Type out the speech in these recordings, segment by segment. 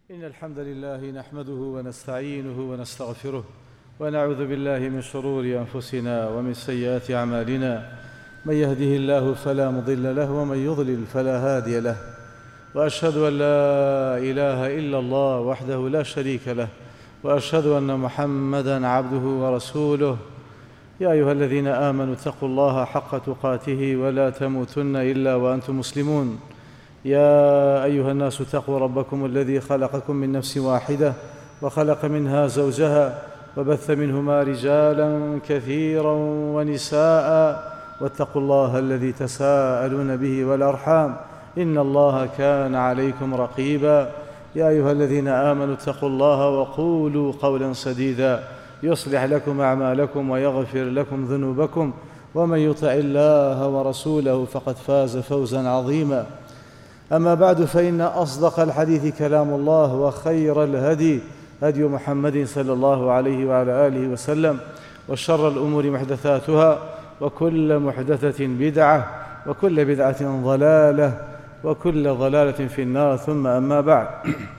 إن الحمد لله نحمده ونستعينه ونستغفره ونعوذ بالله من شرور أنفسنا ومن سيئات أعمالنا. من يهده الله فلا مضل له ومن يضلل فلا هادي له، وأشهد أن لا إله إلا الله وحده لا شريك له، وأشهد أن محمدًا عبده ورسوله. يا أيها الذين آمنوا اتقوا الله حق تقاته ولا تموتن إلا وأنتم مسلمون. يا أيها الناس اتقوا ربكم الذي خلقكم من نفس واحدة وخلق منها زوجها وبث منهما رجالا كثيرا ونساء، واتقوا الله الذي تساءلون به والأرحام إن الله كان عليكم رقيبا. يا أيها الذين آمنوا اتقوا الله وقولوا قولا سديدا يصلح لكم أعمالكم ويغفر لكم ذنوبكم، ومن يطع الله ورسوله فقد فاز فوزا عظيما. أما بعد، فإن أصدق الحديث كلام الله، وخير الهدي هدي محمد صلى الله عليه وعلى آله وسلم، وشر الأمور محدثاتها، وكل محدثة بدعة، وكل بدعة ضلالة، وكل ضلالة في النار. ثم أما بعد،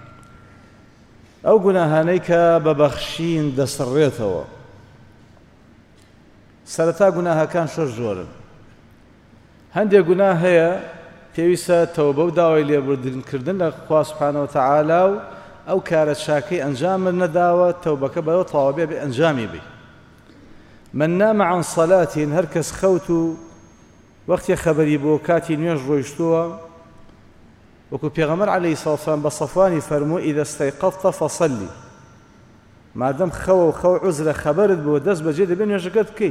ئەو گوناهانەی ببخشين دەسڕێتەوە. سەرەتا گوناهەکان شەش جۆرن. هەندێک گوناه هەیە پێویستە تەوبە و داوای لێبوردنکردن لە خوا سوبحانەهو وتەعالا و ئەو کارە چاکەی ئەنجام نەداوە تەوبەکە بەوە تەواو بێ ئەنجامی بێ. من نام عن صلاة، هەر کەس خەوت و وەختی خەبەری بۆ کاتی نوێژ ڕۆیشتووە، وەکو پێغەمبەر عەلەیهی سەڵاتو وەسەلام بە سەفوانی فەرمووی ئیذا استەیقەظتە فەصەلی، مادەم خەوە و خەو عوزرە خەبەرت بۆ دەست بەجێ دەبێ نوێژەکەت بکەی.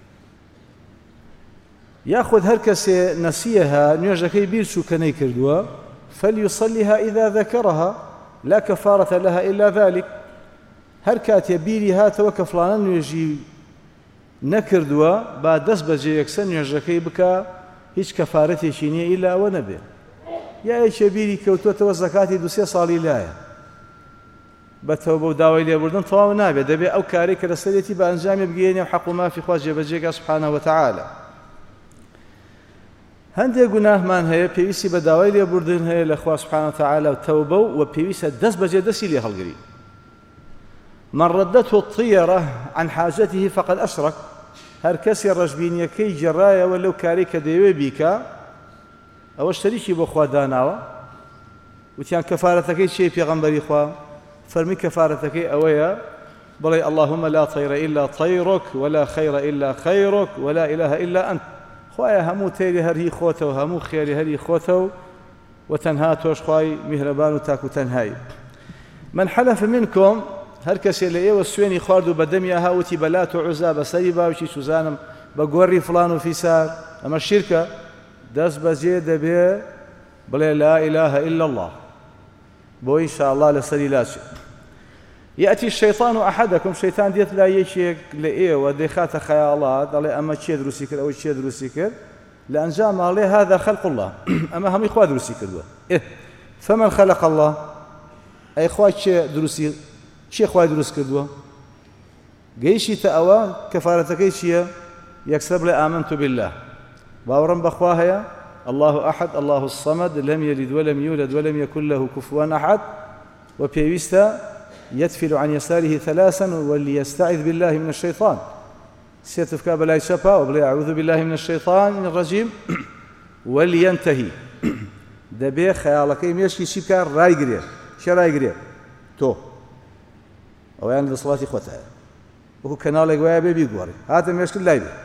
یاخود هەر کەسێ نەسیەها نوێژەکەی بیر چوو کە نەیکردووە، فەلیوسەلیها ئیذا ذەکەرەها لا کەفارەتە لەها ئیلا ذەلیک، هەر کاتێ بیری هاتەوە کە فڵانە نوێژی نەکردووە با دەست بەجێ یەکسەر نوێژەکەی بکە، هیچ کەفارەتێکی نییە ئیلا ئەوە نەبێ. یا یەکێ بیری کەوتووەتەوە زەکاتی دووسێ ساڵی لایە، بە تەوبە و داوای لێبوردن تەواو نابێت، دەبێت ئەو کارەی کە لەسەرێتی بە ئەنجامی بگەێنێ و حەق و مافی خوا جێبەجێکە سوبحانەهو وتەعالا. هەندێک گوناهمان هەیە پێویستی بە داوای لێبوردن هەیە لە خوا سوبحانەهو وتەعالا و تەوبە و پێویستە دەست بەجێ دەستی لێ هەڵگری. من ردته الطيرة عن حاجته فقد أشرك، هەر کەسێ ڕەشبینیەکەی جێڕایەوە لەو کارەی کە دەیەوێ بیکە، ئەوە شەریکی بۆ خوا داناوە. وتیان کەفارەتەکەی چییە پێغەمبەری خوا؟ فەرمی کەفارەتەکەی ئەوەیە بڵێ اللهم لا طير إلا طيرك ولا خير إلا خيرك ولا إله إلا أنت. خوایە هەموو تێری هەر هی خۆتەوە، هەموو خێری هەری خۆتەوە، و تەنها تۆش خوای میهرەبان و تاک و تەنهایی. من حلف منكم، هەر کەسێ لە ئێوە سوێنی خوارد و بەدەمیا هاوتی بە لات و عوزا بەسەری باوکی سوزانم بە گۆڕی فڵان و فیسار، ئەمە شیرکە، دەست بەجێ دەبێ بڵێ لا إله إلا الله بۆ ئینشاءالله لەسەری لاچێت. يأتي الشيطان أحدكم، شيطان دێت لا یەکێک لە ئێوە دەیخاتە خەیاڵات، دەڵێ ئەمە چێ دروستی کرد، ئەوە چێ دروستی کرد، لە ئەنجام ئەڵێ هذا خلق الله، ئەمە هەمووی خوا دروستی کردووە. فمن خلق الله، ئەی خوا چێ خوای دروست کردووە؟ گەیشتە ئەوە کەفارەتەکەی چییە؟ یەکسەر بڵێ آمنت بالله، باوەڕم بەخوا هەیە، الله أحد الله الصمد لم يلد ولم يولد ولم يكن له كفوا أحد، وبيويستا يتفل عن يساره ثلاثا وليستعذ بالله من الشيطان، سيتفكى بلاي شفا وبلا أعوذ بالله من الشيطان الرجيم ولينتهي. دەبێ خەیاڵەکەی مێشکی چی بکە؟ ڕایگرێ. چێ ڕایگرێ؟ تۆ ئەویان لە دەسەڵاتی خۆتایە، وەکو کەناڵێک وایە بێ بیگۆڕی، هاتە مێشکت لای بێ.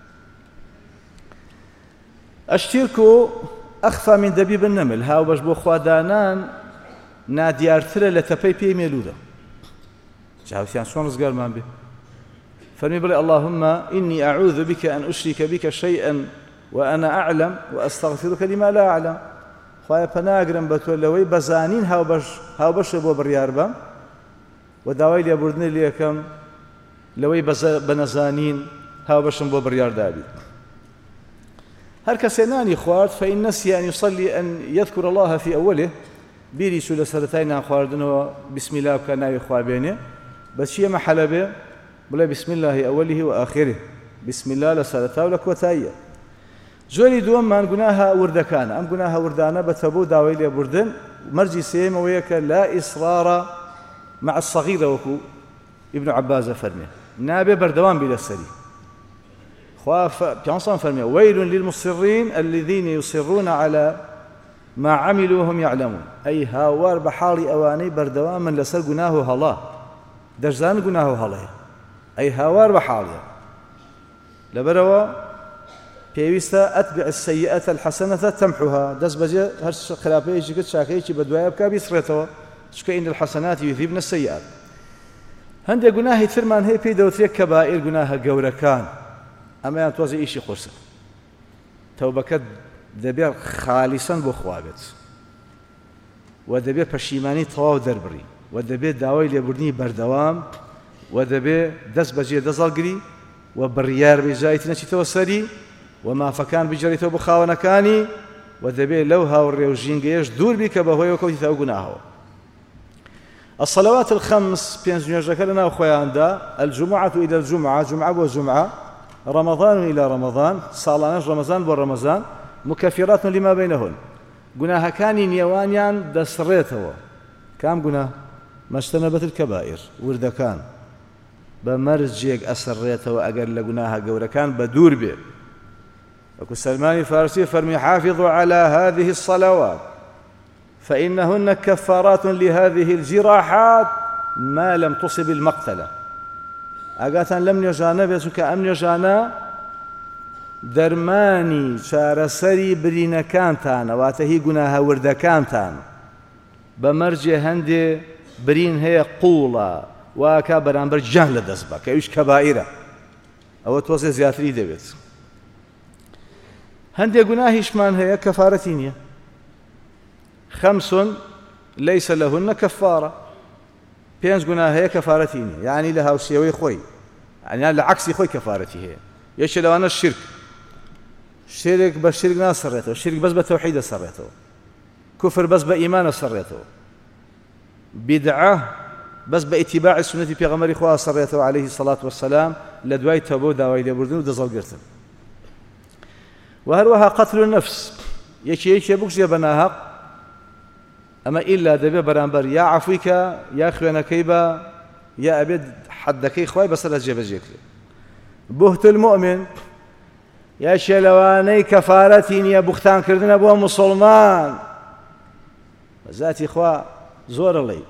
الشرك أخفى من دبيب النمل، هاو باش بۆ خوادانان نادیارترە لە تەپەی پێی مێلوودە. جاوتیان چۆن ڕزگارمان بێ؟ فەرمی بڵێ اللهم إني أعوذ بك أن أشرك بك شيئا وأنا أعلم وأستغفرك لما لا أعلم. خوایە پەناگرم بە تۆ لەوەی بەزانین هاوبەشە بۆ بڕیار بەم، و داوای لێبوردنی لێکەم لەوەی بە نەزانین هاوبەشم بۆ بڕیار دابێت. هەر کەسێ نانی خوارد فإن نسي أن يصلي أن يذكر الله في أوله، بیری چوو لە سەرەتای نان خواردنەوە بسم الله بکە، ناوی خوا بێنێ، بە چییە مەحەلە بێ؟ بڵێ بسم الله أوله وآخره، بسم الله لە سەرەتا و لە کۆتاییە. جۆری دووەممان گوناهە وردەکانە. ئەم گوناهە وردانە بە تەوبە و داوای لێبوردن مرجي سيم ويك لا إصرار مع الصغير وكو ابن عباس فرمي نابي بردوان بلا السري خواف بيانصان فرمي ويل للمصرين الذين يصرون على ما عملوا وهم يعلمون أي هاوار بحالي أواني بردوان من لسر قناه هلا دجزان قناه هلا أي هاوار بحالي لبروا بيويستا أتبع السيئة الحسنة تمحها دز بجي هرش خلافه يجيك شاكيكي بدوايا بكا بيسرته شكا إن الحسنات يذهبن السيئات هندي قناهي ثرمان هي بيدو تريك كبائر قناها قوركان أما ينتوزي إيشي قرصة توبكت دەبێت خالیسەن بۆ خوابێت و دەبێت پەشیمانی تەواو دەربڕی و دەبێت داوای لێبوردنی بەردەوام و دەبێت دەست بەجێ دەزەڵگری و بڕیار بێجایەتی نەچیتەوە سەری و مافەکان بجێڕیتەوە بۆ خاوەنەکانی و دەبێت لەو هاوڕێ و ژینگەیەش دوور بی کە بەهۆیەوە کەوتیتەوە گوناهەوە. الصلوات الخمس بينز نيوجك لنا وخياندا الجمعة إلى الجمعة جمعة وجمعة رمضان إلى رمضان صالانش رمضان ورمضان مكفرات لما بينهن قناها كان نيوانيان دسريتوا كام قناه ما اجتنبت الكبائر ورد كان بمرجيك أسريتوا أقل لقناها قورا كان بدور به وكو سلمان الفارسي فرمي حافظوا على هذه الصلوات فإنهن كفارات لهذه الجراحات ما لم تصب المقتلة أقاتا لم يجانا بيسوك أم يجانا درماني شارسري برين كانتان واتهي قناها ورد كانتان بمرجي هندي برين هي قولة واكا برانبر جهل دسبا كيوش كبائرة أو توزي زياتري دبيت هندي قناهي شمان هي كفارتينية 5 ليس لهن كفارة 5 قناه هي كفارتينية يعني لها وسيوي خوي يعني لعكس خوي كفارتي هي يش لو أنا الشرك شرك بالشرك ناس سريته الشرك بس بالتوحيد سريته كفر بس بإيمان سريته بدعة بس باتباع السنة في غمر إخوة سريته عليه الصلاة والسلام لدواي تبو داوي لبردن ودزل قرتن وهروها قتل النفس يشي بوكس يبناها أما إلا دبي برانبر يا عفويك يا خوينا كيبا يا أبد حدكي خوي بس لا جيب جيكلي بهت المؤمن يا شلواني كفارتين يا بختان كردنا أبوه مسلمان ذاتي إخوة زور الله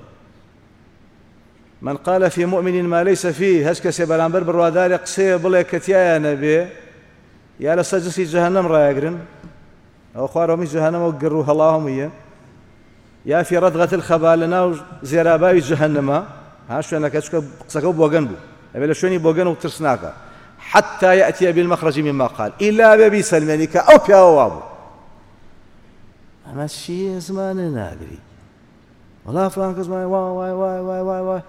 من قال في مؤمن ما ليس فيه هسكس برانبر بروادار قصي بلا كتيا يا نبي يا لسجسي جهنم رايقرن أو خوارهم جهنم وقروها اللهم إياه يا في ردغة الخبال لنا زيراباوي جهنم ها شو أنا قصكوا بوجنبو أبي شوني بوجن وترسناك حتى يأتي بالمخرج مما قال إلا ببي سلمانك أو يا وابو أما الشيء زمان ناقري والله فلان زمان واي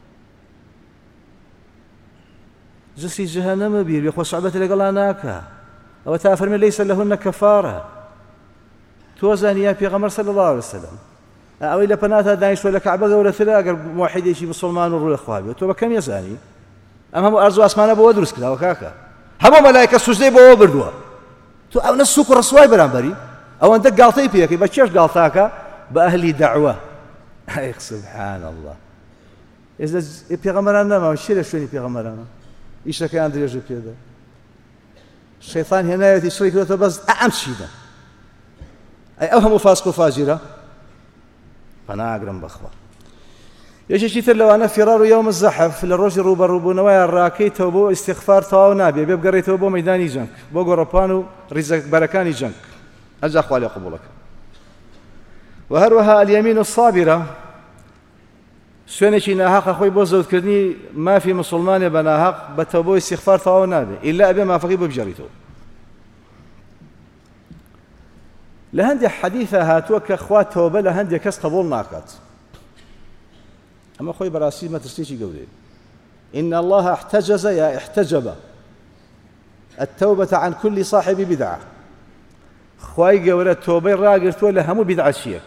جسي جهنم بير يا أخو صعبة لك الله ناكا أو تافر من ليس لهن كفارة توزن يا بيغمر صلى الله عليه وسلم أو إلا بناتها دايش ولا كعبة ولا ثلاثة واحد يجي بالصلمان والروح الأخوابي وتوبا كم يزاني أما هم أرزو أسمانا بودرس كذا وكاكا هم ملايكة سجدي بو بردوا تو أو نسوك الرسواي برانبري أو أنت قالتي فيك بتشيش قالتاك بأهلي دعوة أيخ سبحان الله إذا بيغمرنا ما وشيله شوني بيغمرنا إيش كان دري يجوا كذا الشيطان هنا يشرك له بس أمشيدا أي أوهم فاسق فاجرة فأنا أقرم بخوا يجي شيء لو أنا فرار يوم الزحف للرجل روبا نوايا الراكي توبو استغفار تواو نابي بيبقى ري توبو ميداني جنك بوغو ربانو رزق بركاني جنك أجا أخوالي قبولك وهروها اليمين الصابرة شوينشي ناهاق أخوي بوزود كردني ما في مسلمان بناهاق بتوبو استغفار تواو نابي إلا أبي ما فقيب بجريتو لهندي حديثة هاتوك أخوات توبة لهندي كس قبول ناقات أما أخوي براسي ما تستيشي قولي إن الله احتجز يا احتجب التوبة عن كل صاحب بدعة أخوي قولي التوبة راقرتو لهمو بدعة شيء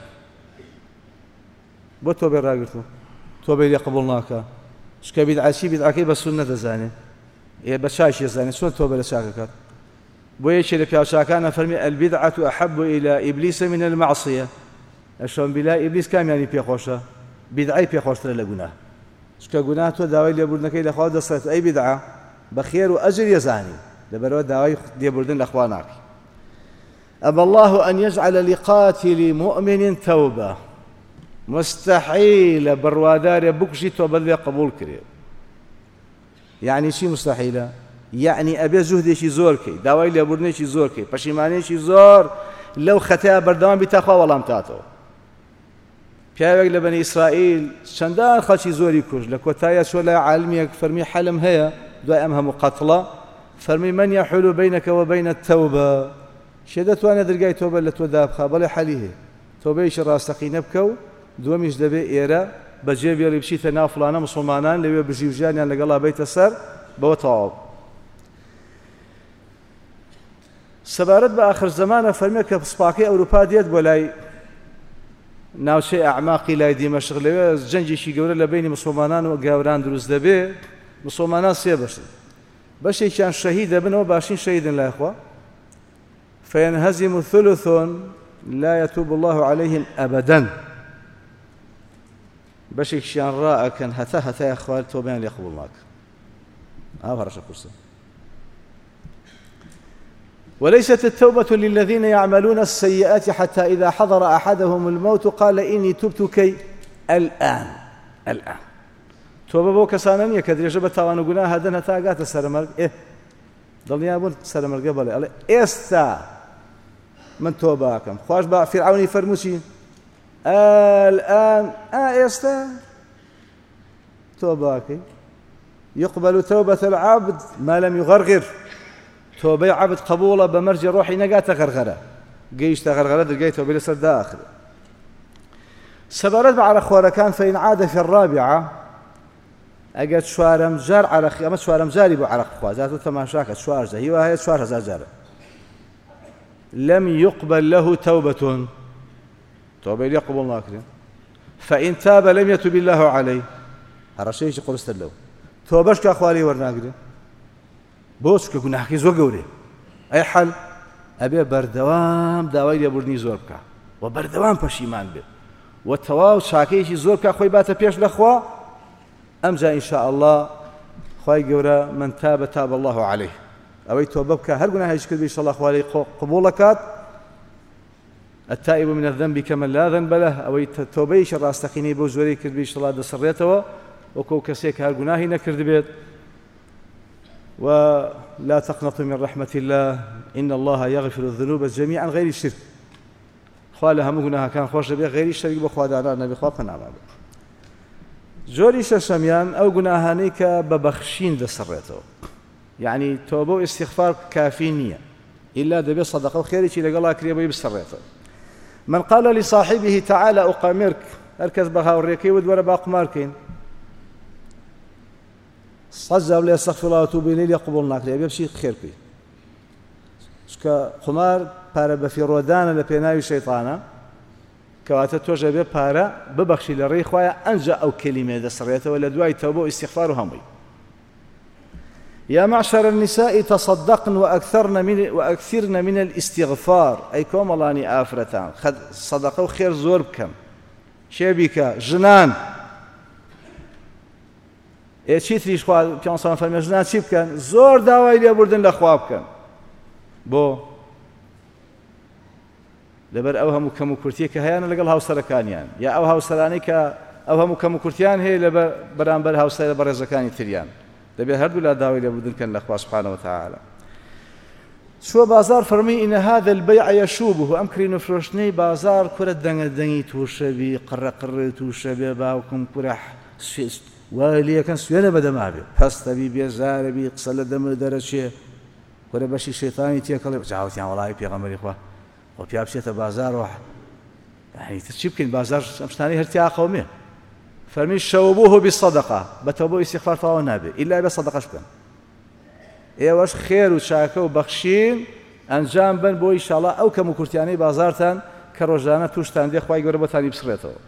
بو توبة راقرتو توبة اللي قبولناك شكا بدعة شيء بدعة كي بس سنة زاني إيه بشايش يزاني سنة توبة لشاككات بويش اللي في عشاكانا فرمي البدعة أحب إلى إبليس من المعصية ئەشۆم بیلای ئیبلیس کامیانی پێخۆشە بیدعای پێخۆشترە لە گوناه چکە گوناه تۆ داوای لێبوردنەکەی لەخوا دەسێت ئەی بیدعا بەخێر و ئەجر یەزانی لەبەرەوە داوای لێبوردن لەخوا ناکەی. أبى الله أن يجعل لقاتل مؤمن توبة مستحيل بروادار بكشي توبة قبول كريم. يعني شي مستحيلة؟ يعني أبي زهدي شي زوركي داوای لێبوردنی شي زوركي پشیمانی شي زور لو خطأ بردوام بتاخوا وەڵام تاتەوە. پیاوێک لە بەنی ئیسرائیل چەندان خەڵکی زۆری کوژ لە کۆتایە چۆ لای عالمیەک فەرمی حەلم هەیە دوای ئەم هەموو قەتڵە فەرمی من يحول بينك وبين التوبة شێ دەتوانێت دەرگای تۆبە لە تۆ دابخا بەڵێ حەلی هەیە تۆبەیەکی ڕاستەقینە بکە و دووەمیش دەبێ ئێرە بەجێ بێڵی بچیتە ناو فڵانە موسڵمانان لەوێ بژی و ژیانیان لەگەڵا بێتە سەر بەوە تەواو. سەبارەت بە ئاخر زەمانە فەرمێ کە سوپاکەی ئەوروپا دێت بۆ لای ناوچەی ئەعماقی لای دیمەشق لەوێ جەنجێکی گەورە لە بینی مسڵمانان و گاوران دروست دەبێ مسڵمانان سێ بەشن بەشێکیان شەهید دەبنەوە باشین شەهیدن لای خوا فينهزم ثلث لا يتوب الله عليهم أبدا بەشێکیان ڕائەکەن هەتا یا خوال تۆبیان لێ قبوڵ ناکە ئاو هەڕەشە قورسە. وليست التوبة للذين يعملون السيئات حتى إذا حضر أحدهم الموت قال إني تبت كي الآن توبة بۆ کەسانە نییە کە درێژە بە تاوان و گوناه هەدەن هەتا ئەگاتە سەرمەرگ دڵنیا بوون سەرمەرگە بەڵێ ئەڵێ ئێستا من تۆبە ئەکەم. خوش بە فیرعونی فەرمووچی الآن ئێستا تۆبە ئەکەی يقبل توبة العبد ما لم يغرغر تۆبەی عەبد قبوڵە بە مەرجی ڕۆحی نەگاتە غەرغەرە گەیشتە غەرغەرە دەرگای تۆبەی لەسەر داخرێ. سەبارەت بە عەرەخوارەکان فإن عاد في الرابعة ئەگەر چوارەم جار عەرەقی ئەمە چوارەم جاری بۆ عەرەق بخوازات و تەماشاکە چوارجە هیوا هەیە 4000 جارە لم يقبل له توبة تۆبەی لێ قبوڵ ناکرێن. فإن تاب لم يتب الله عليه هەڕەشەیەکی قورستر لەو تۆبەش کا خوا لێی وەرناگرێ بۆ چکە گوناهەکەی زۆر گەورەیە. ئەی حەل ئەبێ بەردەوام داوای لێبوردنی زۆر بکە و بەردەوام پەشیمان بێت و تەواو چاکەیەکی زۆر بکە خۆی باتە پێش لەخوا ئەمجا ئین شاء الله خوای گەورە من تاب تاب الله عليه ئەوەی تۆبە بکە هەر گوناهێکی کرد ئین شاء الله خوا لێی قبوڵ دەکات. التائب من الذنب كمن لا ذنب له ئەوەی تۆبەیەکی ڕاستەقینەی بۆ زۆرەی کرد ئین شاء الله دەسڕێتەوە وەکو کەسێک هەر گوناهی نەکرد بێت. ولا تقنطوا من رحمة الله إن الله يغفر الذنوب جميعا غير الشرك خوا لە هەموو گوناهەکان خۆش دەبێ غیری شەریک بە خواداران نەبێ خوا پەنامان بێ. جۆری شەشەمیان ئەو گوناهانەی کە بە بەخشین دەسڕێتەوە یعنی تۆبە و ئیستیغفار کافی نییە ئیلا دەبێت سەدەقە و خێرێکی لەگەڵا کرێ بۆی بسڕێتەوە. من قال لصاحبه تعالى أقامرك هەر کەس بە هاوڕێکەی وت وەرە با قمارکەین سەجا بڵێ ئەستەغفر الله وأتوب إليه لێ قبوڵ ناکرێ بێ بچی خێر بکەی چکە قمار پارە بەفیڕۆدانە لە پێناوی شەیطانە کەواتە تۆش ئەبێ پارە ببەخشی لە ڕێی خوایە ئەنجا ئەو کەلیمێ دەسڕێتەوە لە دوای تەوبە و ئیستیغفار و هەمووی. يا معشر النساء تصدقن وأكثرن من الاستغفار أي كوملاني آفرتان صدقوا خير زور بكم شبكة جنان چی تریش خوا پیانسان فەرمێ ژنان چی بکەن زۆر داوای لێبوردن لە خوا بکەن بۆ لەبەر ئەو هەموو کەم و کورتیە کە هەیەە لەگەڵ هاوسەرەکانیان یا ئەو هاوسەرانەی کە ئەو هەموو کەم و کورتیان هەیە لە بەرامبەر هاوسەرە بەڕێزەکانی تریان دەبێت هەردوو لا داوای لێبوردن کەن لە خوا سبحانه وتعالى. شو بازار فەرمی إن هذا البيع يشوبه ئەم کڕین و فرۆشتنەی بازار کورە دەنگەدەنگی تووشەبی قڕەقڕێ تووشەبێ باوکم کورە والیەکەن سوێنە بەدەما بێ پەستەبی بێزارەبی قسە لە دەمە دەرەچێ وەرە بەشی شەیتانی تێکەڵێ جاوتیان وەڵامی پێغەمبەری خوا خۆ پیا بچێتە بازارەوە یعنی تر چی بکەین بازار ئەم شتانەی هەر تیا قەومێ فەرمی شەوبوه بالصەدەقە بە تەوبە و ئیستیغفار تەواو نابێ ئیلا بە سەدەقەش بکەن ئێوەش خێر و چاکە و بەخشین ئەنجام بن بۆ ئینشاڵڵا ئەو کەم و کورتیانەی بازارتان کە ڕۆژانە تووشتان دێ خوای گەورە بۆتانی بسڕێتەوە.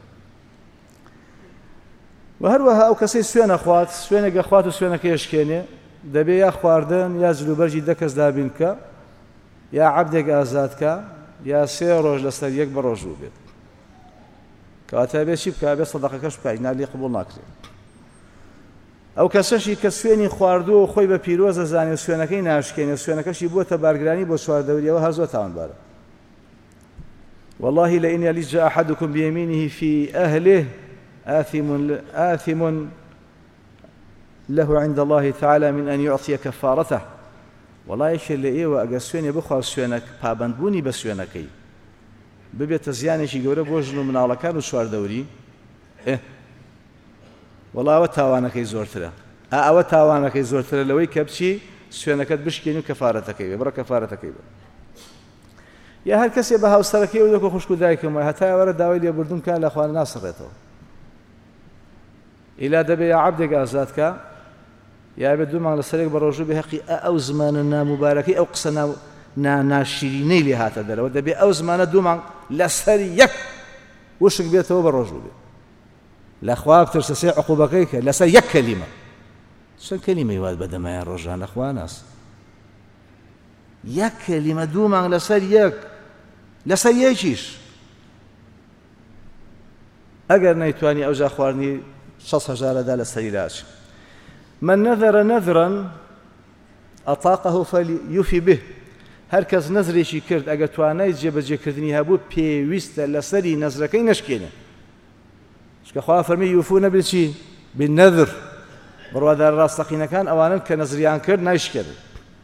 و هەروەها ئەو کەسەی سوێنە خوات سوێنێکە خوات و سوێنەکە یشکێنێ دەبێ یا خواردن یا جلوبەرجی دەکەس دابین بکە یا عەبدێک ئازاد کە یا 3 ڕۆژ لەسەر یەک بە ڕۆژوو بێت کەواتە بێ چی بکە بێ سەدەقەکەش بکە ئینالی قبوڵ ناکرێت ئەو کەسەشی کە سوێنی خواردووە خۆی بە پیرۆزە زانێ سوێنەکەی ناشکێنێ سوێنەکەشی بووەتە بارگرانی بۆ چواردەوریەوە هەر زۆر تاوانبارە والله لئن يلج أحدكم بيمينه في أهله آثم له عند الله تعالى من أن يعطي كفارته والله يشير لإيوة أقا سويني بخواه سوينك پابندبوني بسوينكي ببێتە زیانێکی گەورە بۆ ژن و مناڵەکان و چواردەوری وەڵا ئەوە تاوانەکەی زۆرترە ئەوە تاوانەکەی زۆرترە لەوەی کە بچی سوێنەکەت بشکێنی و کەفارەتەکەی بێ بڕە کەفارەتەکەی بێ یا هەر کەسێ بە هاوسەرەکەی و دەکە خوشک و دایکم وایە هەتا ئێوەرە داوای لێبوردنکە لە خوانە ناسڕێتەوە ئیلا دەبێ یا عەبدێک ئازادکە یا بێ دوو مانگ لەسەرێک بە ڕۆژوو بێ هەقی ئەو زمانە ناموبارەکەی ئەو قسە ناشیرینەی لێ هاتە دەرەوە دەبێ ئەو زمانە دوو مانگ لەسەر یەک وشک بێتەوە بە ڕۆژوو بێ لەخوا بترسە سێ عقوبەکەی کە لەسەر یەک کەلیمە چەند کەلیمەی وات بەدەمایان ڕۆژانە خوا ناس یەک کەلیمە دوو مانگ لەسەر یەک لەسەر یەکیش ئەگەر نەیتوانی ئەوجا خواردنی 6,000 لەسەری لاچ من نذر نذرا أطاقه فليوفي به هەر کەس نەزرێکی کرد ئەگەر توانای جێبەجێکردنی هەبوو پێویستە لەسەری نەزرەکەی نەشکێنێ چکە خوا فەرمی یوفون بالچی بالنذر بڕوادار ڕاستەقینەکان ئەوانن کە نەزریان کرد نایشکێنن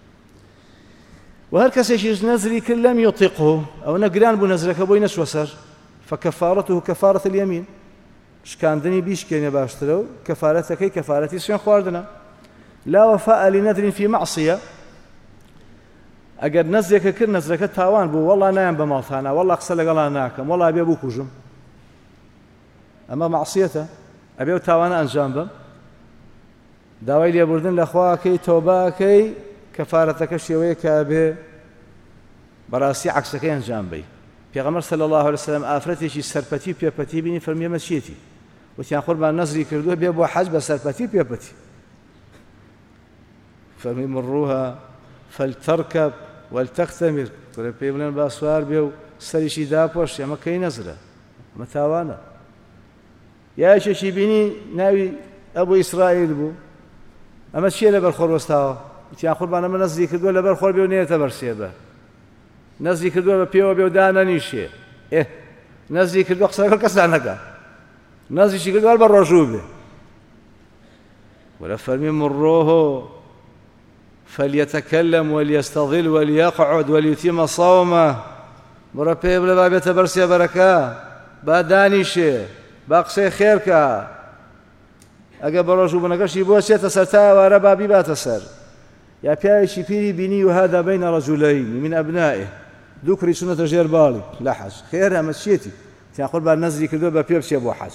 و هەر کەسێکیش نەزری کرد لەم یوطیقه ئەو نەگران بوو نەزرەکە بۆی نەچوە سەر فكفارته كفارة اليمين شكاندني بيشكيني باشترو كفارتك كفارتي سوين خواردنا لا وفاء لنذر في معصية أجر نزلك كر نزلك تاوان بو والله نايم بمالثانا والله أقصى لقلا ناكم والله أبي أبوك وجم أما معصيته أبي تاوان أنجام بم داوي لي بردن لأخواكي توباكي كفارتك شوية كابي براسي عكسك أنجام بي پیغمبر صلی الله علیه وسلم آفرتێکی سەرپەتی پێپەتی بینی فەرمیێ مەچیەتی وتیان قوربان نەزری کردووە بێ بۆ حەج بە سەرپەتی پێپەتی فەرمی مڕوها فەلتەرکەب وەلتەختەمیر کورە پێی بڵێن با سوار بێ و سەریشی داپۆش ئەمە کەی نەزرە ئەمە تاوانە یایەکێکی بینی ناوی ئەبوو ئیسرائیل بوو ئەمە چییە لەبەر خۆر وەستاوە وتیان قوربان ئەمە نەزری کردووە لەبەر خۆر بێ و نێتە بەرسێبە نزدی کردووە بە پێوە بێ و دانەنیشێ نزدی کردووە قسەکە کەسدا نەکا نزدیشی کردووە بە ڕۆژوو بێ ولا فەرمی مڕۆهۆ فليتكلم وليستظل وليقعد وليتم صومه بڕە پێ بڵێ با بێتە بەر سێبەرەکە با دانیشێ با قسەی خێرکە ئەگە بە ڕۆژوو بوونەکەشی بۆ چێتە سەر تا ئەوارە با بیباتە سەر یا پیاوێکی پیری بینی و هذا بين رجلين من أبنائه دووکری چونەتە ژێر باڵی لە حەج خێر ئەمە چێتی تیان قوربان نەزری کردووە بە پێ بچێ بۆ حەج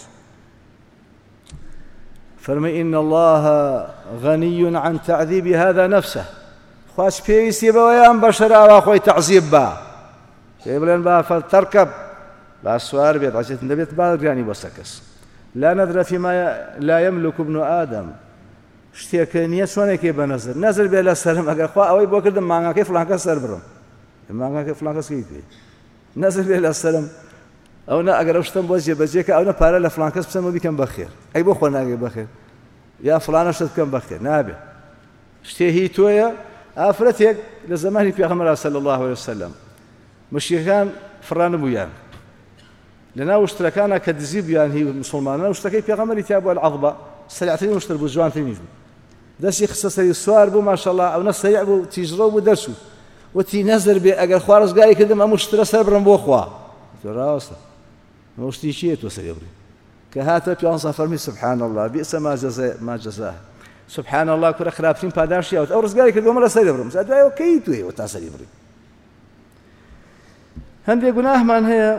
فەرمی إن الله غني عن تعذيب هذا نفسه خواش پێویستی بەوەی ئەم بەشەراوە خۆی تەعزیب بە پێی بڵێن با فەلتەرکەب با سوار بێت ڕەچێتن دەبێت بارگرانی بۆ سەر کەس لا نذر فيما لا يملك ابن آدم شتێکە نییە چۆنێکی بە نەزر بێ لە سەرم ئەگەر خوا ئەوەی بۆ کردم مانگاکەی فڵانکە سەر بڕم مانگاکەی فڵان کەسکەی پێ نەزر بێ لە سەرم ئەو نە ئەگەر ئەو شتم بۆ جێبەجێکە ئەو نە پارە لە فڵان کەس بچەمە بیکەم بەخێر ئەی بۆ خۆ ناگەی بەخێر یا فڵانە شت بکەم بەخێر نابێ شتێ هی تۆیە ئافرەتێک لە زمانی پێغەمبەر صلی الله علیه وسلم مشریکان فڕان بوویان لەناو شتەکانە کە دزی بوویان هی مسڵمانان شتەکەی پێغەمبەری تیا بووە العەضبە سەریعترین شتر بوو جوانترینیش بوو دەستی خستە سەری سوار بوو ماشەڵڵا ئەو نە سەریع بوو تیژڕە بوو دەرچوو وتی نەزر بێ ئەگەر خوا ڕزگاری کردم ئەموو شترە سەر بڕم بۆ خوا تۆ ڕاستە ئەمە شتی چییە تۆ سەری بڕی کە هاتە پیانسە فەرمی سبحان الله بئس ما جزاه سبحان الله کورە خراپترین پاداشتی ئەوت ئەو ڕزگاری کردووە مە لە سەری بڕم جا دوایەوە کەی توێ تا سەری بڕی هەندێک گوناهمان هەیە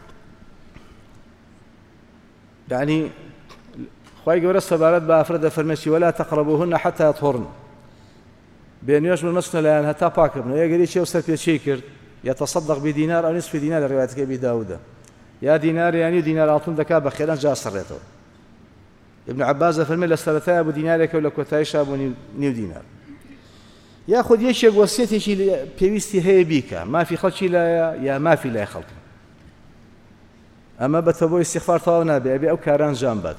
یعنی خواهي قبل السبارات بأفراد فرمشي ولا تقربوهن حتى يطهرن بين يوش من مسنا لأن هتا باكبنا يا قريش يوصل في شيكر يتصدق بدينار أو نصف دينار روايتك أبي داود يا دينار يعني دينار أعطون ذكاء بخيرا جاء صريته ابن عباس فرمي للثلاثاء أبو دينارك ولا كوتايش أبو نيو دينار ياخذ يشيك وصيتي شيء بيوستي هي بيكا ما في خلق شيء لا يا ما في لا خلق ئەمە بە تەوبەی استیغفار تەواو نابێ، ئەبێ ئەو کاران جام بات.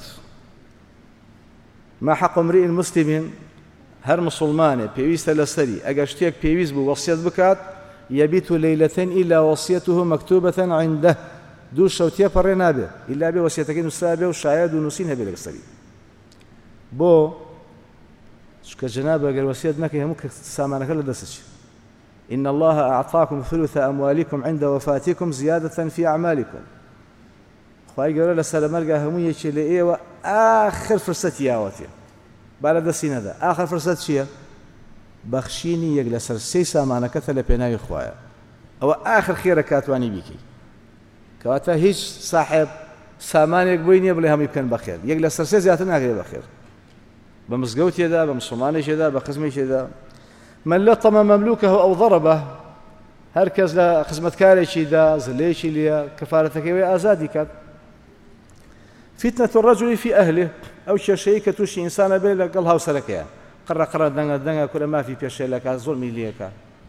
ما حق امرئ مسلم، هەر مسلمانێ پێویستە لەسەری ئەگەر شتێک پێویست بوو وەسیەت بکات، يبيت ليلتين إلا وصيته مكتوبة عنده، دوو شەو تێپەڕێ نابێ ئیلا بێ وەسیەتەکەی نووسرا بێ و شایەت و نووسین هەبێ لەسەری. بۆ چونکە جەنابە ئەگەر وەسیەت نەکەی هەموو سامانەکە لە دەستە. إن الله أعطاكم ثلث أموالكم عند وفاتكم زيادة في أعمالكم. خوای گەورە لەسەر مەرگا هەموو یەکێ لە ئێوە ئاخر فرسەتی یاوەتێ با لە دەستی نەدا. ئاخر فرسەت چییە؟ بەخشینی یەک لەسەر سێی سامانەکەتە لە پێناوی خوایە. ئەوە ئاخر خێرە کاتوانی بیکەی، کەواتە هیچ صاحب سامانێک بۆی نییە بڵێ هەمووی بکەن بەخێر، یەک لەسەر سێ زیاتر ناکرێ بەخێر، بە مزگەوتێدا، بە مسلمانێکێدا، بە خزمێکێدا. من لطم مملوكه أو ضربه، هەر کەس لە خزمەتکارێکیدا زلەیەکی لێە کەفارەتەکەی وێ ئازادی کات. فتنة الرجل في أهله، أو کێشەیە کە تووشی ئینسانە بێ لەگەڵ هاوسەرەکەیە، قڕە دەنگە دەنگە کورە مافی پێشێلەکە زۆڵمی لێەکە.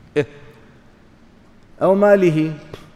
ئەو مالیهی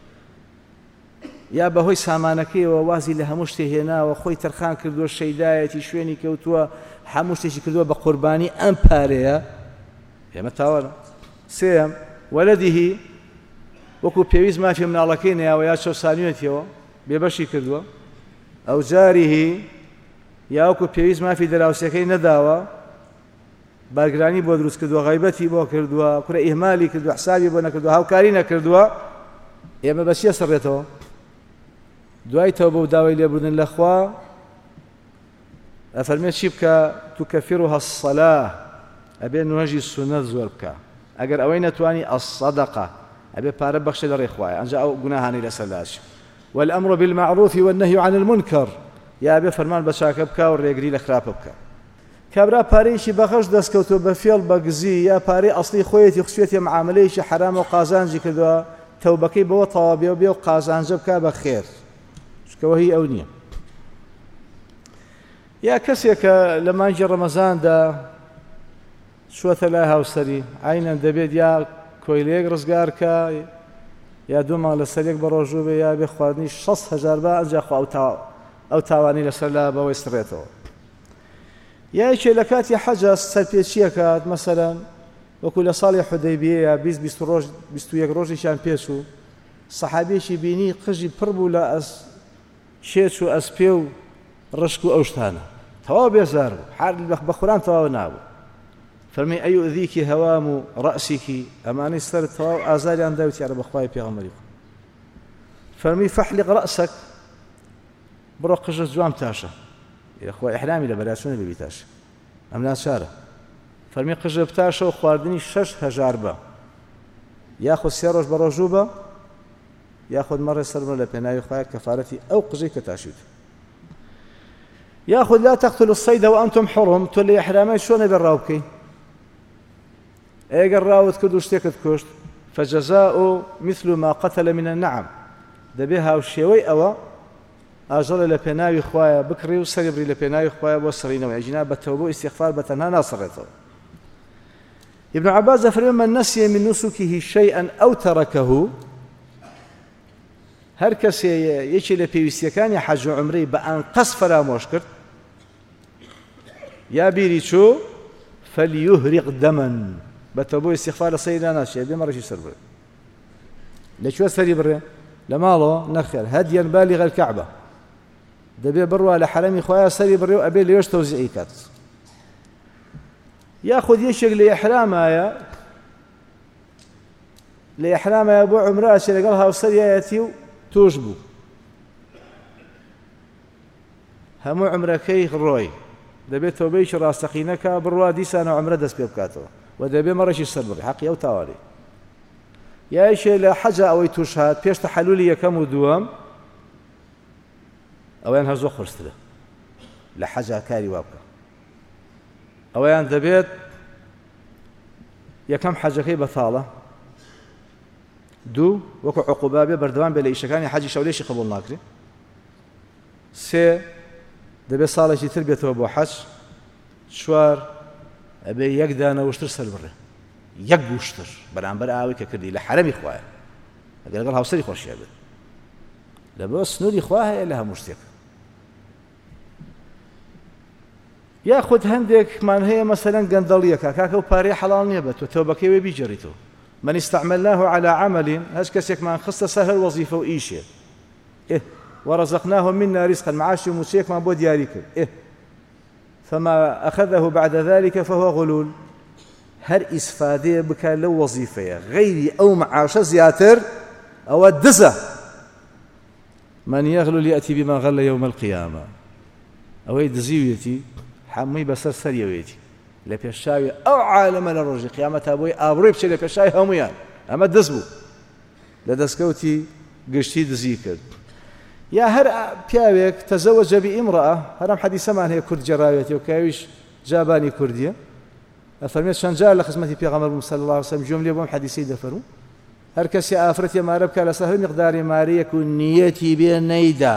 یا بەهۆی سامانەکەیەوە وازی لە هەموو شتێ هێناوە، خۆی تەرخان کردووە، شەیدایەتی شوێنی کەوتووە، هەموو شتێکی کردووە بە قوربانی ئەم پارەیە، ئێمە تاوانە. سێم وەلەدیهی، وەکو پێویست مافی مناڵەکەی نەیاوە یا چەسانوێتیەوە بێبەشی کردووە. ئەو جاریهی، یا وەکو پێویست مافی دەراوسەکەی نەداوە، بارگرانی بۆ دروست کردووە، غایبەتی بۆ کردووە، کورە ئیهمالی کردووە، حسابی بۆ نەکردووە، هاوکاری نەکردووە، ئێمە بە چیە سڕێتەوە؟ دوای تەوبە و داوای لێبوردن لە خوا ئەفەرمێت چی بکە؟ تکەفیرها الصەلاة، ئەبێ نوێژی سونەت زۆر بکە. ئەگەر ئەوەی نەتوانی الصەدەقە، ئەبێ پارە بەخشێ لە ڕێی خوایە، ئەنجا ئەو گوناهانەی لەسەر لاش. والأمر بالمعروف والنهي عن المنكر، یا ئەبێ فەرمان بە چاکە بکە و ڕێگری لە خراپە بکە. کابرا پارەیەکی بەخەش دەستکەوتووە بە فێڵ بە گزی، یا پارەی ئەسڵی خۆیەتی خسوێتی معاملەیەکی حرامە و قازانجی کردووە، تەوبەکەی بەوە تەواو بێ و قازانجە بکە بە خێر، چکەوە هی ئەو نییە. یا کەسێکە لە مانگی ڕەمەزاندا چووەتە لای هاوسەری، عینەن دەبێت یا کۆیلەیەک ڕزگارکە، یا دوو مانگ لەسەرێک بە ڕۆژوو بێ، یا بێ خواردنی 6,000 بە، ئەنجا ئەو تاوانی لەسەر لا بەوەی سڕێتەوە. یا یەکێ لە کاتی حەجە سەرپێچیە کات، مەسەلەن وەکو لە ساڵی حودەیبیە 21 ڕۆژێکیان پێچوو، سەحابێکی بینی قژی پڕ بوو لە شێچ و ئەسپێ و ڕشک و ئەو شتانە، تەواو بێزار بوو، حال بە قورآن تەواو نابوو. فەرمی ئەیؤذیکی هەوام و ڕەئسیکی، ئەمانەی سەر تەواو ئازاریان داوتیانە بەخوای پێغەمبەری. فەرمی فەحلق ڕەئسەک، بڕۆ قژە جوام تاشە، خۆی ئیحرامی لە بەلاشوونە بێبی تاشە، ئەم ناچارە. فەرمی قژە بتاشە و خواردنی 6,000 بە، یاخود 3 ڕۆژ بە ڕۆژوو بە، یاخود مەڕێ سەرمە لە پێناوی خوایە کەفارەتی ئەو قژەی کە تاشیت. یاخود لا تقتلوا الصيد وأنتم حرم، تۆ لە ئیحرامای چۆن نەبێ ڕاو بکەی؟ ئەگەر ڕاوت کرد و شتێکت کوشت، فجزاء مثل ما قتل من النعم، دەبێ هاوشێوەی ئەوە ئاژەڵە لە پێناوی خوایە بکڕی و سەری لە پێناوی خوایە بۆ سڕینەوە، ئەجینا بە تەوبە و ئیستیغفار بە تەنها ناسەڕێتەوە. ابن عباس دەفەرمێت من نسي من نسكه شيئا أو تركه، هەر کەسێ یەکی لە پێویستیەکانی حەج و عومرەی بە ئەنقەس فرامۆش کرد یا بیری چوو، فەلیوهریق دەمەن، بە تەوبە و ئیستیغفار لە سەریدا ناچێت، بێ مەڕێکی سەر بڕێ. لەکوێ سەری بڕێ؟ لە ماڵەوە نەخێر، هەدیەن بالغ الکەعبە، دەبێ بڕوا لە حەرەمی خوایە سەری بڕێ و ئەبێ لەوێش تەوزیعی کات. یاخود یەکێک لە ئیحرامایە بۆ عومرە ئاچێ لەگەڵ هاوسەریایەتی و توش بوو، هەموو عومرەکەی ڕۆی، دەبێت تەوبەیەکی ڕاستەقینەکە بڕوا دیسانە عومرە دەست پێ بکاتەوە و دەبێ مەڕێکی سەر بڕێ، حەقی ئەو تاوانەی. یا یەکێ لە حەجە ئەوەی توش هات پێش تەحەلولی یەکەم و دووەم، ئەویان هەر زۆر خۆشترە لە حەجە کاری وا بکە، ئەوەیان دەبێت یەکەم حەجەکەی بەتاڵە، دوو وەکو عقوبا بێ بەردەوام بێ لە ئیشەکانی حەجی شەولێشی قبوڵ ناکرێ، سێ دەبێت ساڵێکی تر بێتەوە بۆ حەج، چوار ئەبێ یەک دانە وشتر سەر بڕێ، یەک گوشتر بەرامبەر ئاوی کە کردی لە حەرەمی خوایە، ئەگەر لەگەڵ هاوسەری خۆشیە بێت، لەبەوە سنووری خوا هەیە لە هەموو شتێک. یاخود هەندێکمان هەیە مەسەلەن گەندەڵیەکە کاکە و پارەی حەڵاڵ نییە بە تۆ تەوبەکەی وێ بیجەڕیتەوە. من استعملناه على عمل هەچ کەسێکمان خستە سەر هەر وەزیفە و ئیشێ ورزقناه منا رزقا معاشی و موچەیەکمان بۆ دیاری کرد فما أخذه بعد ذلك فهو غلول. هەر ئیسفادەیە بکات لەو وەزیفەیە غەیری ئەو معاشە زیاتر ئەوە دزە. من يغلل يأتي بما غل يوم القيامة. ئەوەی دزیوێتی هەمووی بەسەر سەریەوێتی لە پێشاوی ئەو عالەمە لە ڕۆژی قیامەتە بۆی ئابڕووی بچێت لە پێشاوی هەموویان. ئەمە دەست بوو لە دەستکەوتی گشتی دزی کرد. یا هەر پیاوێک تەزەوەجە بئیمڕەئە هەرام حەدیسەمان هەیە کورد جێڕاوێتی و کاویش جابانی کوردیە ئەفەرمێت چەند جار لە خزمەتی پێغەمبەر بووم صلی الله علیه وسلم جۆم لێ بۆم حەدیسەی دەفەرموو هەر کەسی ئافرەتی مارە بکات لەسەر هەر میقداری مارەیەک و نیەتی بێ نەیدا.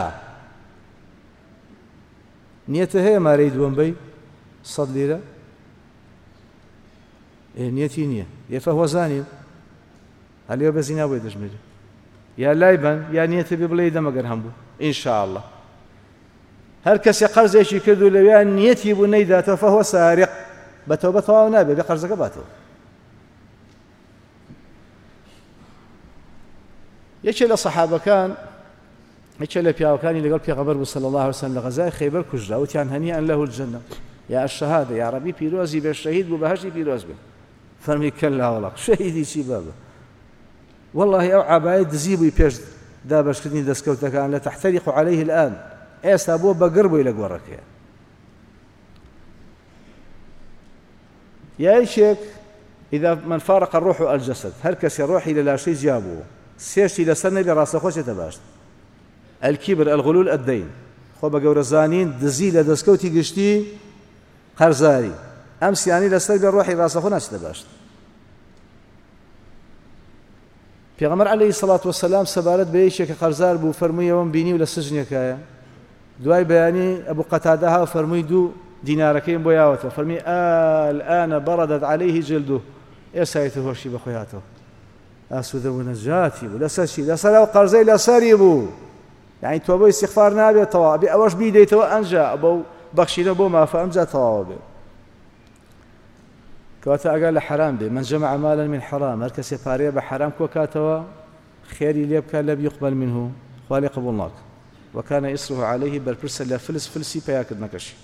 نیەتە هەیە مارەی دووەم بەی 100 لیرە نیەتی نییە فەهوە زانیم هەلێ بە زینا بۆی دەژمێرێ یا لای بەن یا نیەتە بێ بڵێ دەمەگەر هەم بوو ئینشاءالله. هەر کەسێ قەرزێکی کرد و لەوێیان نیەتی بوو نەیداتەوە فەهوە سارق بە تەوبە تەواو نابێ بێ قەرزەکە باتەوە. یەکێ لە سەحابەکان یەکێ لە پیاوەکانی لەگەڵ پێغەمبەر بوو صلی الله علیه وسلم لە غەزای خەیبەر کوژرا وتیان هەنیئا لەه الجەنە یا الشەهادە یا ڕەبی پیرۆزی بێ شەهید بوو بەهەشتی پیرۆز بێ. فەرمی کەلا وەڵڵا شەهیدی چی بابە والله ئەو عەبایە دزی بووی پێش دابەشکردنی دەستکەوتەکان لە تەحتەریق عەلەیه الآن ئێستا بۆ بەگڕ بووی لە گۆڕەکەیە. یایشێک إذا من فارق الروح الجسد هەر کەسێ ڕۆحی لە لاشەی جیا بوو سێشتی لەسەر نەبێ ڕاستەخۆشێتە باش. الكبر الغلول الدين خۆ بە گەورەزانین دزی لە دەستکەوتی گشتی قەرزاری ئەم سیانی لەسەر بێ ڕۆحی ڕاستەخۆ ناچێتە باش. پێغەمبەر عەلەیهی سەڵات وەسەلام سەبارەت بە یەکێکە قەرزار بوو فەرمووی ئەوەم بینی و لە سجنێکایە دوای بەیانی ئەبوو قەتادە هاو فەرمووی 2 دینارەکەیم بۆ یاوەتەوە فەرمی الآن بردت عليه جلده ئێستا هۆشی بەخۆی هاتەوە ئاسوودە بوو نەجاتی بوو لەسەر چی لەسەر ئەو قەرزەی لەسەری بوو یعنی تۆ بۆ ئیستیغفار نابێتەوە بێ ئەوەش بیدەیتەوە ئەنجا بەو بەخشینە بۆ مافە ئەمجا تەواوە بێ کەواتە ئەگەر لە حرام بێ من جمع مالا من حرام هەر کەسێ پارەیە بە حرام کۆکاتەوە خێری لێ بکات لەم يقبل منه خوا لێ قبوڵ ناکە وكان يصرف عليه بەرپرسە لە فلسی پەیاکردنەکەشی.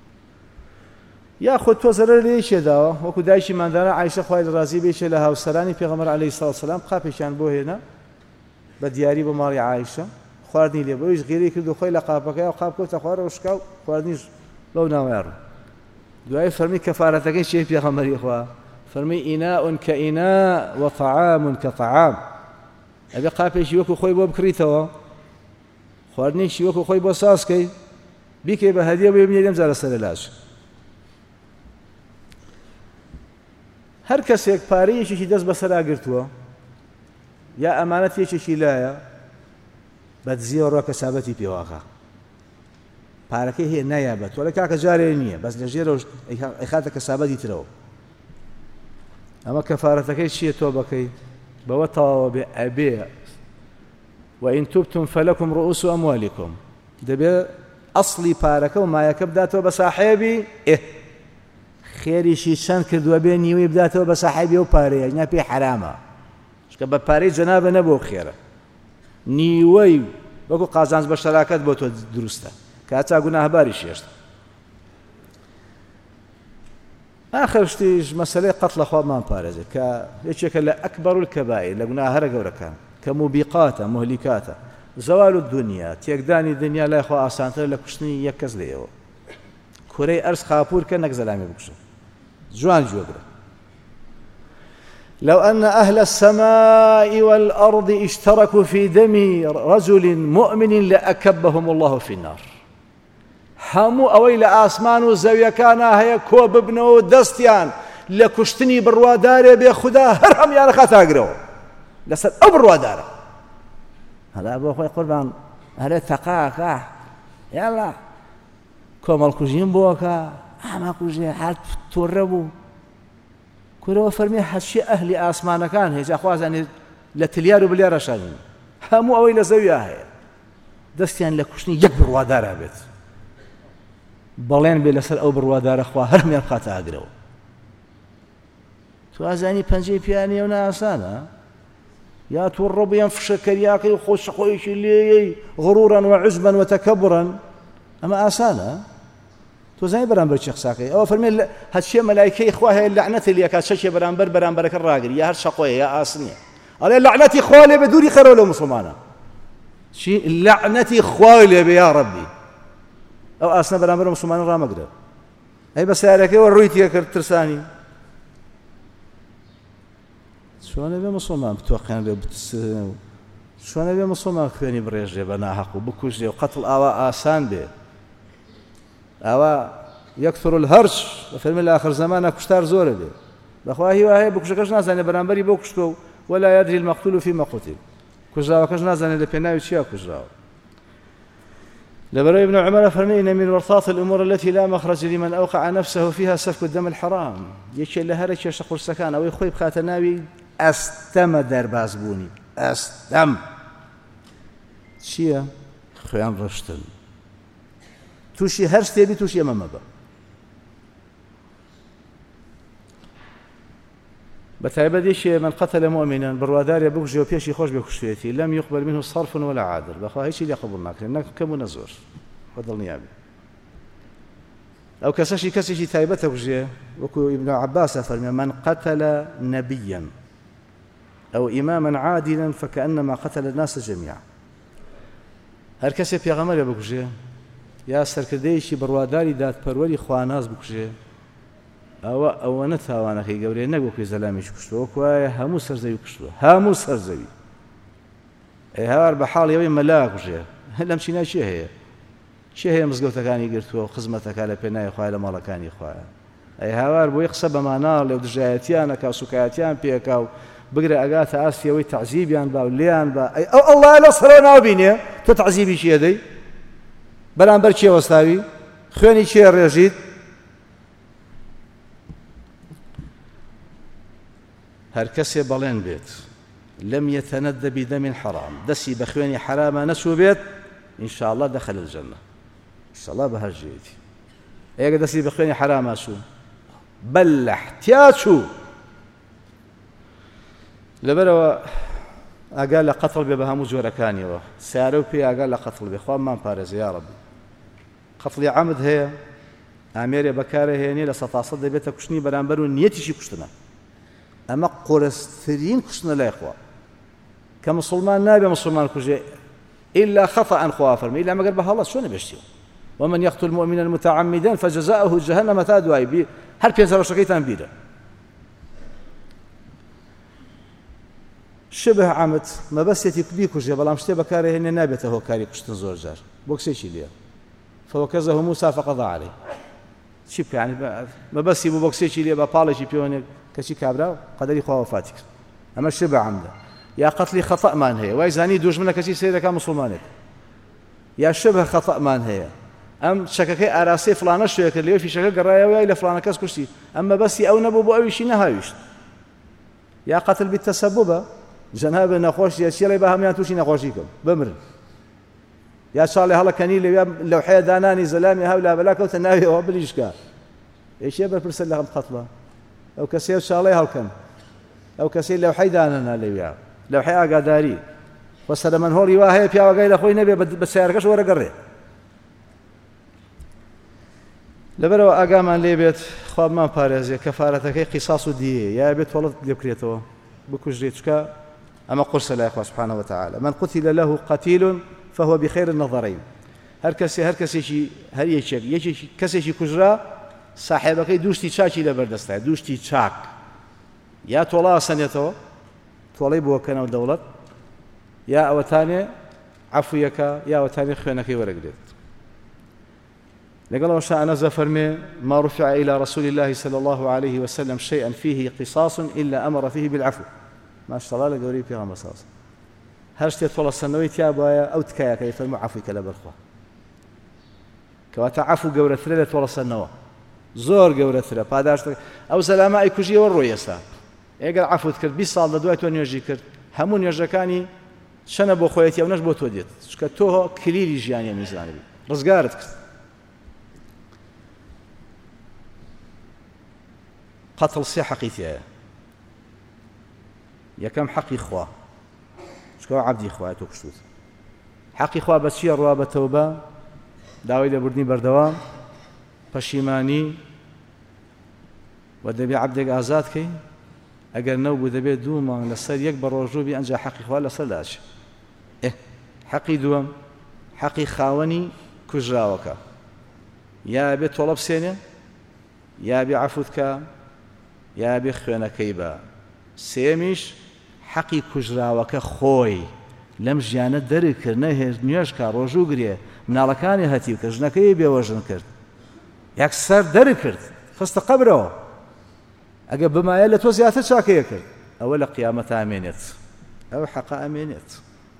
یا خۆت تۆ زەرەر لێ چێداوە وەکو دایکی ماندانە عایشە خوای ڕازی بێ لە هاوسەرانی پێغەمبەر عەلەیهی سەڵات وسەلام قاپێکیان بۆ هێنا بە دیاری بۆ ماڵی عایشە خواردنی لێ بۆیش غێرەی کرد و خۆی لە قاپەکەی و قاپ کەوتە خوارەوە شکا و خواردنیش لەو ناوایە ڕوو. دوای فەرمی کەفارەتەکەی چێ پێغەمبەری خوا فەرمی ئیناء کەئیناء وطعام کەطعام ئەبێ قاپێکی وەکو خۆی بۆ بکڕیتەوە خواردنێکی وەکو خۆی بۆ سازکەی بیکەی بە هەدیە بۆ بینێ لەم جارە سەرە لاش. هەر کەسێک پارەیەکێکی دەست بەسەرا گرتووە یا ئەمانەتێکێکی لایە بەدزیەوە ڕۆ کەسابەتی پێواکە پارەکەی هەیە نایابێت وەڵێ کاکە جارێ نییە بەس لە ژێرەوە ئەیخاتە کەسابەتی ترەوە. ئەمە کەفارەتەکەی چییە تۆ بەکەی بەوە تەواوە بێ ئەبێ وئین توبتم فەلەکم ڕؤوس ئەموالکم دەبێ ئەسڵی پارەکە و مایەکە بداتەوە بە ساحێبی خێریشی چەند کردووە بێ نیوەی بداتەوە بە ساحێبی ئەو پارەیە نا پێی حرامە چکە بە پارەی جەنابە نەبوو خێرە نیوەی وەکو قازانج بە شەراکەت بۆ تۆ دروستە کاچا گوناهباری شێشتە. آخر شتیش مەسەلەی قەتڵە خوامان پارێزێت کە یەکێکە لە ئەکبەر الکەبائیر لە گوناهە گەورەکان کە موبیقاتە مهلیکاتە زەوال الدنیا تێکدانی دنیا لای خوا ئاسانتر لە کوشتنی یەک کەس لێەوە کورەی ئەرز خاپور کە نەک زەلامی بکوشن جوان جوێگرە. لو أن أهل السماء والأرض اشتركوا في دم رجل مؤمن لأكبهم الله في النار. هەموو ئەوەی لە ئاسمان و زەویەکانە هەیە کۆ ببنەوە دەستیان لە کوشتنی بڕوادارێ بێ خوددا هەر هەمیانە خاتاگرەوە لەسەر ئەو بڕوادارە هەلا بۆ خۆی قوربان هەرێ تەقاکە یاڵا کۆمەڵکوژیم بۆکە ئەمە کوژێ حالت تۆڕە بوو کورەوە فەرمی هەچی ئەهلی ئاسمانەکان هێجا خوازانێ لە تلیار و بلێرەشانین هەموو ئەوەی لە زەویا هەیە دەستیان لە کوشتنی یەک بڕوادارە بێت بەڵێن بێ لەسەر ئەو بڕوادارە خوا هەرمیان بخاتە ئاگرەوە تو ئازانی پەنجەی پیانیە و ناسانە یا تووڕە بێن فشەکەریاکەی و خۆشەخۆیشی لێی غڕوران و عزبن و تەکەبڕن ئەمە ئاسانە تۆ زانی بەرامبەر چی قساکەی ئەوە فەرمێ هەرچیە مەلایکەی خوا هەیە لەعنەتی لێ کات چەکێ بەرامبەرەکە ڕاگری یا هەر شەقۆیە یا ئاسنیە ئەڵێ لەعنەتی خوا لێ بێ دووری خەرەوە لەو موسڵمانە چی لەعنەتی خوا لێ بێ یا ڕەبی ئەو ئاسنە بەرامبەر موسڵمانە ڕامەگرە ئەی بە سیارەکەیەوە ڕووی تێ کرد ترسانی چۆنە بێ مسلمان بتوەقیان لێ بتسن چۆنە بێ مسلمان خوێنی بڕێژێ بە ناحەق و بکوژێ و قەتڵ ئاوا ئاسان بێ ئاوا یەکثر الهەرج فەرمی لە ئاخر زەمانە کوشتار زۆرە بێ بەخوا هیوا هەیە بکوژەکەش نازانێ بەرامبەری بۆ کوشتۆ و ولا يدري المقتول فيما قتل کوژراوەکەش نازانێت لە پێناوی چیا کوژراوە لبرأ ابن عمر فرمينا من ورطات الأمور التي لا مخرج لمن أوقع نفسه فيها سفك الدم الحرام يشي لهرك يشق السكان أو يخوي بخاتناوي أستم درباز بوني أستم شيا خوان رشتن توشي هرش تبي توشي ممبا بتعبد يشي من قتل مؤمنا بالروادار يبوك جوبيشي خوش بكشتيتي لم يقبل منه صرف ولا عادل بخوا هيك اللي يقبلناك لانك كم نزور فضل نيابي او كسشي تايبته وجه وكو ابن عباس فرمى من قتل نبيا او اماما عادلا فكانما قتل الناس جميعا هر کسی پیغمبر بکشه یا سرکردهیشی برواداری داد پروری خواناز بکشه او نتاوانه خی گوری نگو که زلامیش کشتو کوای همو سرزوی کشتو همو سرزوی ای هوار بحال یوی ملاک کشه لم شینای چه هي مزگەوتەکانی گرتووە خزمەتەکە لە پێناوی خوای لە ماڵەکانی خوایە ئەی هاوار بۆی قسە بەماناڵ لێو دژایەتیانەکە و سوکایەتیان پێکا و بگرە ئەگاتە ئاستیەوەی تەعزیبیان با و لێیان با ئەی ئەو ئەڵڵا لە سەرەوە ناوبینێ تۆ تەعزیبی چیە دەی بەرامبەر چیە وەستاوی خوێنی چیە ڕێژیت هەر کەسێ بەڵێن بێت لم يتندى بدم حرام دسي بخواني حراما نسو بيت إن شاء الله دخل الجنة إن شاء الله بهالجيتي إيه دسي بخواني حراما شو بل احتياج شو لبروا أقال قتل ببهامو جوركاني سارو بي أقال قتل بخوان ما بارز يا رب قتل عمد هي أميري بكاري هي نيلة ستصد بيتا كشني برانبرو نيتي شي كشتنا أما قرسترين كشتنا لا إخوة كمسلمان نابي مسلمان كجي إلا خطأ خوافر إلا ما قال الله شو نبشتيه ومن يقتل مؤمنا متعمدا فجزاؤه جهنم تادواي بي هل بيزر شقيتان بيدا شبه عمد ما بس يتكبي كجي بلا مشتي بكاره إن نابته هو كاري كشتن زور جار بوكسيشي ليه فوكزه موسى فقضى عليه شيب يعني ما بس يبو بوكسيشي ليه ببالشي بيونيك كشي كابرا قدري خوا وفاتك أما شبه عمده يا قتلي خطأ مان هي وإذا دوش منك كشي سيدك مسلمانك يا شبه خطأ مان هي أم شككي أراسي فلانة شوية اللي في شكل قرايا ويا إلى فلانة كاس كشتي أما بس أو نبو بو أوي شي نهايش يا قتل بالتسبب جناب نخوش يا شيء بها ما توشي نخوشيكم بمر يا صالح الله كني لو حيا داناني زلامي هؤلاء بلاك وتناوي وبليشكا ايش يبر برسل لهم قتله او كسير شالي هلكن او كسير لو حيداننا ليا لو حيا قاداري وصل من هو روايه بيا وقايل اخوي نبي بسياركش ورا قري لبروا اقامان ليبيت خواب ما باريزي كفارتك قصاص دي يا بيت ولد لبكريتو بكوجريتشكا اما قرص الله اخوه سبحانه وتعالى من قتل له قتيل فهو بخير النظرين هر كسي شي هر يشي كسي شي كجرا صاحبك دوشتي تشاكي لبردسته دوشتي تشاك يا تولا سنيتو تولي بو كانوا دولت يا اوتاني عفويك يا اوتاني خينك ورقدت لقال الله شاء نزل فرمي ما رفع الى رسول الله صلى الله عليه وسلم شيئا فيه قصاص الا امر فيه بالعفو ما شاء الله لقوري في غمصاص هرشتي طول السنويت يا بايا او تكايا كيف المعفوك لبرخوا كواتا عفو قورة ثلاثة طول السنوات زور قورة ثلاثة باداش او سلامة اي كوجي والرويسا ايقال عفو تكرد 20 سال دوای تو نوێژی کرد هەموو نوێژەکانی شەنە بۆ خۆیەتی ئەو نەش بۆ تۆ دێت چکە تۆ کلیلی ژیانی میزانەوی ڕزگارت کرد قەتڵ سێ حەقی تایە یەکەم حەقی خوا چکە عەبدی خوایە تۆ کوشتوت حەقی خوا بە چییە ڕوا بە تەوبە داوای لێبوردنی بەردەوام پەشیمانی و دەبێ عەبدێک ئازادکەی ئەگەر نەبوو دەبێت 2 مانگ لەسەر یەک بە ڕۆژوو بی ئەنجا حەقی خوا لەسەرداچێ حەقی دووەم حەقی خاوەنی کوژراوەکە یا بێت تۆڵە بسێنێ یا بێ عەفوت کە یا بێ خوێنەکەی بە سێمیش حەقی کوژراوەکە خۆی لەم ژیانە دەرکرد نەهێز نوێژ کا ڕۆژوو گرێ مناڵەکانی هەتیو کە ژنەکەی بێوەژن کرد یەکسەر دەرکرد خستە قەبرەوە ئەگە بمایە لە تۆ زیاتر چاکەیە کرد ئەوە لە قیامەت ئامێنێت ئەوە حەقا ئامێنێت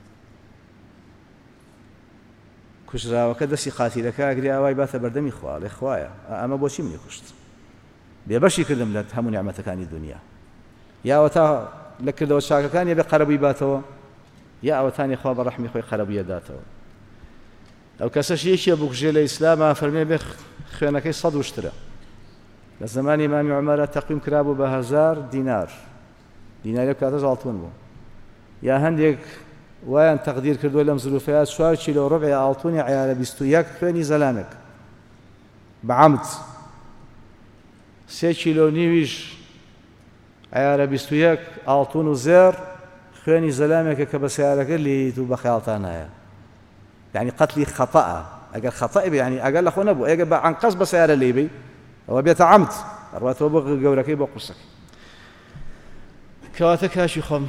کوژراوەکە دەستی قاتیلەکە ئەگری ئاوای باتە بەردەمی خوا لێ خوایە ئەمە بۆچی منی کوشت بێبەشی کردم لە هەموو نیعمەتەکانی دنیا یاوە تا لە کردەوە چاکەکانی بێ قەرەبووی باتەوە یا ئەوەتانی خوا بە ڕەحمی خۆی قەرەبوویە داتەوە ئەو کەسەش یەکیە بکوژێ لە ئیسلامە فەرمێ بێ خوێنەکەی 100 وشترە لە زمانی ئیمامی عومەرە تەقویم کرابوو بە 1000 دینار دیناری کاتە زاڵتون بوو یا هەندێک وایان تەقدیر کردووە لەم زلوفەیە 4 کیلۆ ڕبعی ئاڵتونی عیارە 21 خوێنی زەلامێک بەعەمد 3 کیلۆ نیویش عیارە 21 ئاڵتون و زێر خوێنی زەلامێکە کە بە سیارەکە لیت و بە خەیاڵتان نایە یعنی قەتلی خەتەئە ئەگەر خەتەئ بێ یعنی ئەگەر لە خۆ نەبوو ئەگەر بە عەنقەس بە سیارە لێ بێ ئەوە بێتە عەمد ئەڕواتەوە بۆ گەورەکەی بۆ قورسەکەی کەواتە کاشی خۆم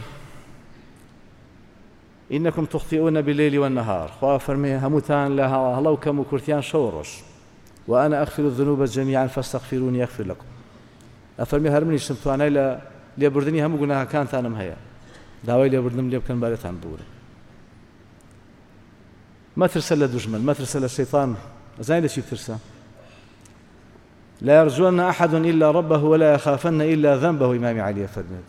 إنكم تخطئون بالليل والنهار خوا فرمي هموتان لها هلو كم كرتيان شورش وأنا أغفر الذنوب جميعا فاستغفروني يغفر لكم أفرمي هرمني شمتوانا لا ليبردني هم قلناها كانت أنا مهيا داوي ليبردنم ليبكن بارتان بوري ما ترسل دجمن ما ترسل الشيطان زين ليش ترسل لا يرجون أحد إلا ربه ولا يخافن إلا ذنبه إمام علي فرمي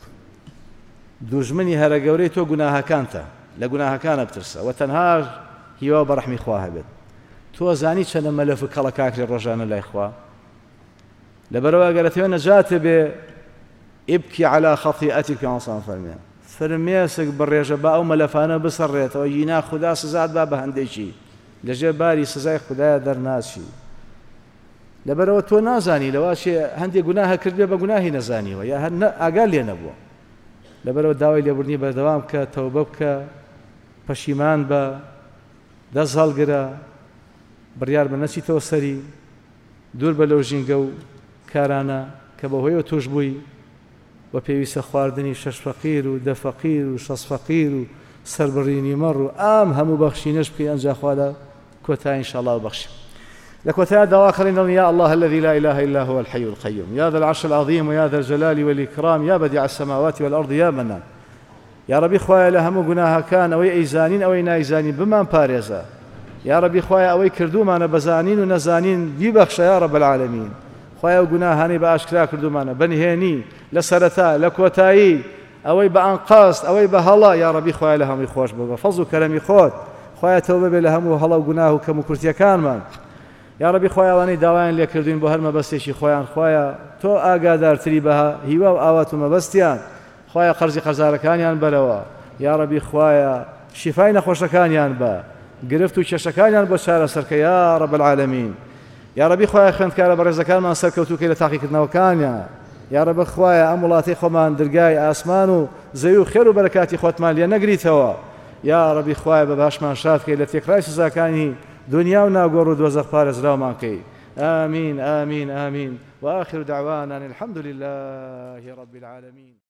دجمني هرا قوري تو قلناها كانت لە گوناهەکانە بترسە و تەنها هیوا بە ڕەحمی خوا هەبێت تۆ زانی چەندە مەلەف و کەڵە کاکری ڕۆژانە لای خوا لەبەرەوە ئەگەرەتەوە نەجاتە بێ ئیبکی عەلا خەطیئەتیک پێغەمبەر فەرمێ فرمێسک بڕێژە با ئەو مەلەفانە بسەڕێتەوە یینا خودا سزات با بە هەندێکی لەژێر باری سزای خودایە دەرناچی لەبەرەوە تۆ نازانی لەواشێ هەندێک گوناهە کردبێ بە گوناهی نەزانیوە یا هەر ئاگار لێ نەبووە لەبەرەوە داوای لێبوردنی بەردەوام کە تەوبە بکە پەشیمان بە دەست هەڵگرە بڕیار بە نەچیتەوە سەری دوور بە لەو ژینگە و کارانە کە بەهۆیەوە توش بووی بە پێویستە خواردنی 6 فەقیر و 10 فەقیر و 6 فەقیر و سەربڕینی مەڕ و ئام هەموو بەخشینەش بکەی ئەنجا خوا لە کۆتایی ئینشاءالله بەخشی لكوتها دواخرين يا الله الذي لا إله إلا هو الحي القيوم يا ذا العرش العظيم ويا ذا الجلال والإكرام يا بديع السماوات والأرض يا منان يا ربي خوايا لهم قناها كان أو إيزانين أو نايزانين بمان باريزا يا ربي خوايا أو كردومانا بزانين ونزانين بيبخش يا رب العالمين خوايا قناهاني بأشكلا كردومانا بنهيني لسرتا لكوتاي أو بأنقاص أو بهلا يا ربي خوايا لهم يخوش بفضل كلامي خود خوايا توبة لهم وهلا وقناه كمكرتيا كان من يا ربي خويا واني داوان لي كردين بو هر مبستشي خويا تو ئاگادارتری بها هیوا و ئاوات و مەبەستیان خويا قەرزی قەرزارەکانیان بەرەوە يا ربي خويا شفای نەخۆشەکانیان بە گرفت و کێشەکانیان بۆ چارەسەرکە يا رب العالمين يا ربي خويا خوێندکارە بەڕێزەکانمان سەرکەوتووکەی لە تاقیکردنەوەکانیان يا رب خويا ئەم وڵاتی خۆمان دەرگای ئاسمان و زەوی و خێر و بەرەکاتی خۆتمان لێ نەگریتەوە يا ربي خويا بە باشمان شادکەی لە تێکڕای سزاکانی دنيا وناقور ودوزخ فارس راو مانكي آمين آمين آمين وآخر دعوانا الحمد لله رب العالمين.